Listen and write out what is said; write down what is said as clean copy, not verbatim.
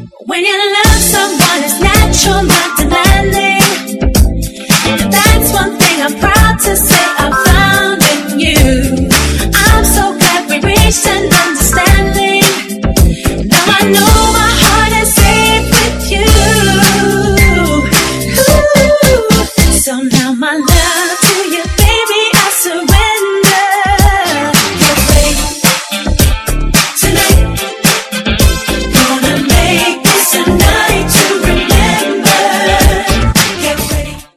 When you love someone, it's natural, not demanding. And that's one thing I'm proud to say.